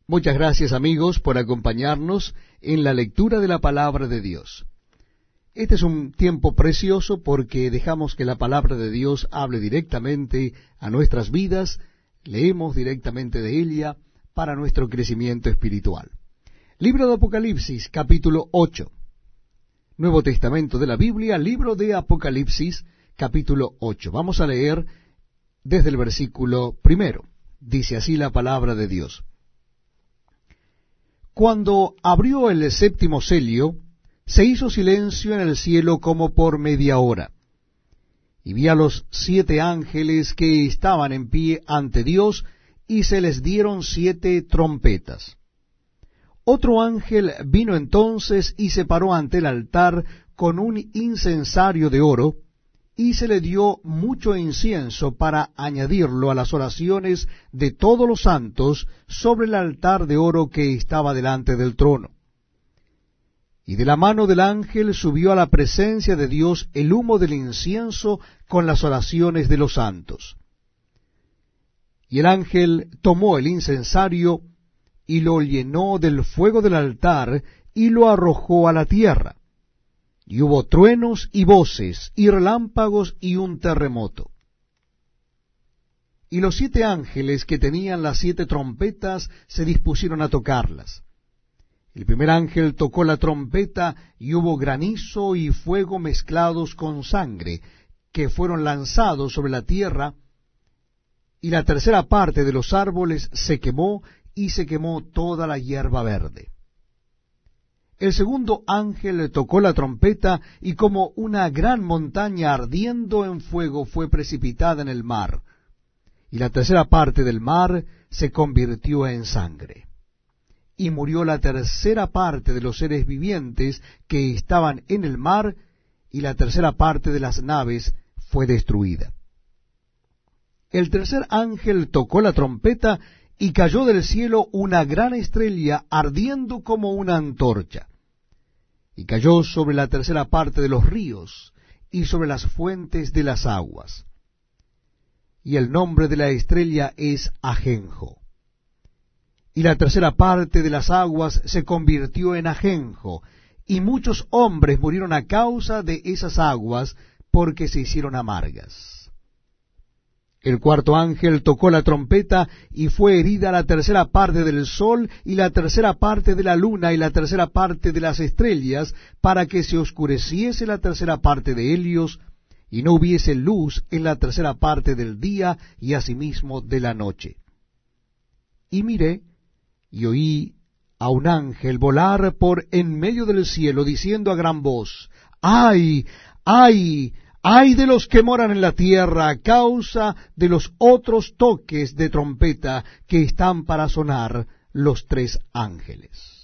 Muchas gracias, amigos, por acompañarnos en la lectura de la palabra de Dios. Este es un tiempo precioso porque dejamos que la palabra de Dios hable directamente a nuestras vidas, leemos directamente de ella para nuestro crecimiento espiritual. Libro de Apocalipsis, capítulo 8. Nuevo Testamento de la Biblia, libro de Apocalipsis, capítulo 8. Vamos a leer desde el versículo 1. Dice así la palabra de Dios. Cuando abrió el séptimo sello, se hizo silencio en el cielo como por media hora. Y vi a los 7 ángeles que estaban en pie ante Dios, y se les dieron 7 trompetas. Otro ángel vino entonces y se paró ante el altar con un incensario de oro, y se le dio mucho incienso para añadirlo a las oraciones de todos los santos sobre el altar de oro que estaba delante del trono. Y de la mano del ángel subió a la presencia de Dios el humo del incienso con las oraciones de los santos. Y el ángel tomó el incensario y lo llenó del fuego del altar y lo arrojó a la tierra. Y hubo truenos y voces, y relámpagos, y un terremoto. Y los 7 ángeles que tenían las 7 trompetas se dispusieron a tocarlas. El primer ángel tocó la trompeta, y hubo granizo y fuego mezclados con sangre, que fueron lanzados sobre la tierra, y la tercera parte de los árboles se quemó, y se quemó toda la hierba verde. El segundo ángel tocó la trompeta, y como una gran montaña ardiendo en fuego fue precipitada en el mar, y la tercera parte del mar se convirtió en sangre. Y murió la tercera parte de los seres vivientes que estaban en el mar, y la tercera parte de las naves fue destruida. El tercer ángel tocó la trompeta, y cayó del cielo una gran estrella ardiendo como una antorcha, y cayó sobre la tercera parte de los ríos, y sobre las fuentes de las aguas. Y el nombre de la estrella es Ajenjo. Y la tercera parte de las aguas se convirtió en ajenjo, y muchos hombres murieron a causa de esas aguas, porque se hicieron amargas. El cuarto ángel tocó la trompeta, y fue herida la tercera parte del sol, y la tercera parte de la luna, y la tercera parte de las estrellas, para que se oscureciese la tercera parte de ellos, y no hubiese luz en la tercera parte del día, y asimismo de la noche. Y miré, y oí a un ángel volar por en medio del cielo, diciendo a gran voz, ¡ay, ay! ¡Ay de los que moran en la tierra a causa de los otros toques de trompeta que están para sonar los 3 ángeles!